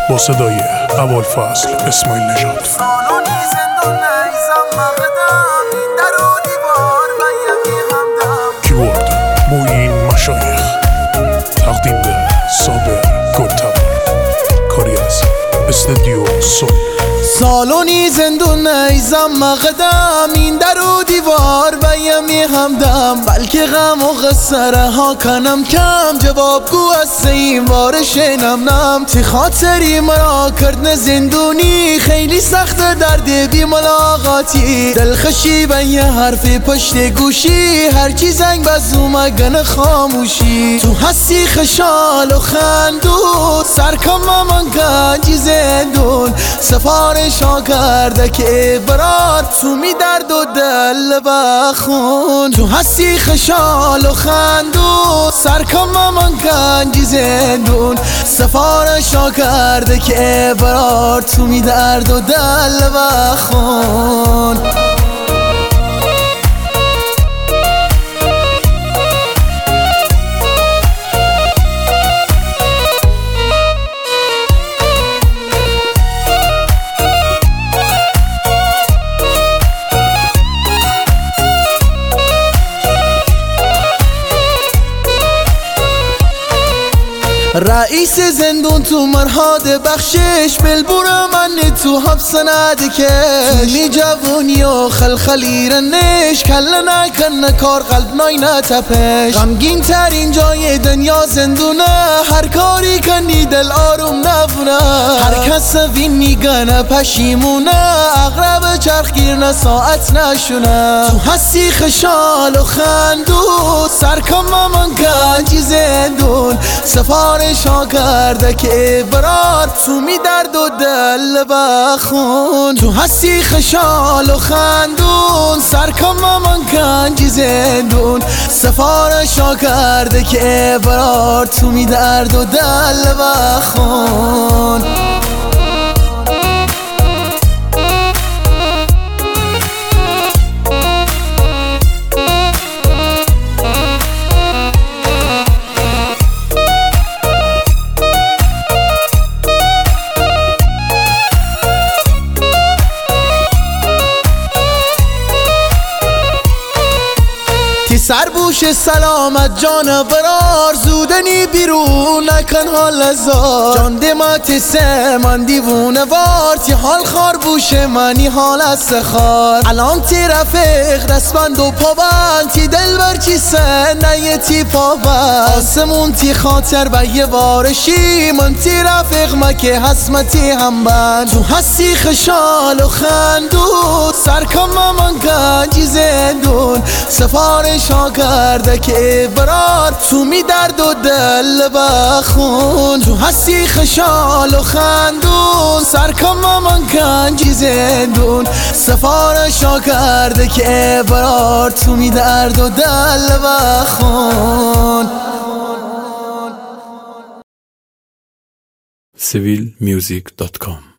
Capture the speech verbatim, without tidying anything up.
با صدای ابوالفضل اسماعیل نژاد. سالونی زندون نیزم مقدم این در و دیوار و یمی همدم. کیبورد موین مشایخ، تقدیم به صابر گلتبر، کاری از استودیو سول. سالونی زندون نیزم مقدم این در و دیوار و یمی همدم. بلکه غم و قصه رها کنم کم، جوابگو از این وار شینم نم. تی خاطری مرا کرد زندونی، خیلی سخت درد بی ملاقاتی. دلخشی به یه حرف پشت گوشی، هرچی زنگ بزو مگن خاموشی. تو هستی خشال و خندون، سرکم من گنجی زندون. سفارش ها کرده که برار تو می درد و دل بخون. تو هستی خشال و خندون، سرکم من گنجی زندون. سفارش ها کرده که برار تو می درد و دل بخون. رئیس زندون تو مرهاد بخشش، بلبور من تو حبس ندکش. می جوونی و خلخلی رنش، کل نکن کار قلب نای نتپش. غمگین ترین جای دنیا زندونه، هر کاری کنی دل آروم نبونه. هر کس وین میگنه پشیمونه، اغرب چرخگیر نه ساعت نشونه. تو هستی خشال و خندون، سرکم من گنجی زندون. سفارش ها کرده که برار تو می درد و دل بخون. تو هستی خشال و خندون، سرکم من گنجی زندون. سفارش ها کرده که برار تو می درد و دل بخون. سربوش سلامت جان برار، زودنی بیرون نکن حال ازار. جان دمات سه من دیوونه وار، تی حال خار بوش منی حال از سخار. الان تی رفیق دستبند و پابند، تی دل برچی سه نیه تی پابند. آسمون تی خاطر به یه وارشی، من تی رفیق مکه حسمتی هم بند. تو هستی خشال و خندون، سرکم من گنجی زندون. سفارش ها کرده که برار تو می درد و دل بخون. تو هستی خشال و خندون، سرکم من گنجی زندون. سفارش ها کرده که برار تو می درد و دل بخون. سیویل میوزیک دات کام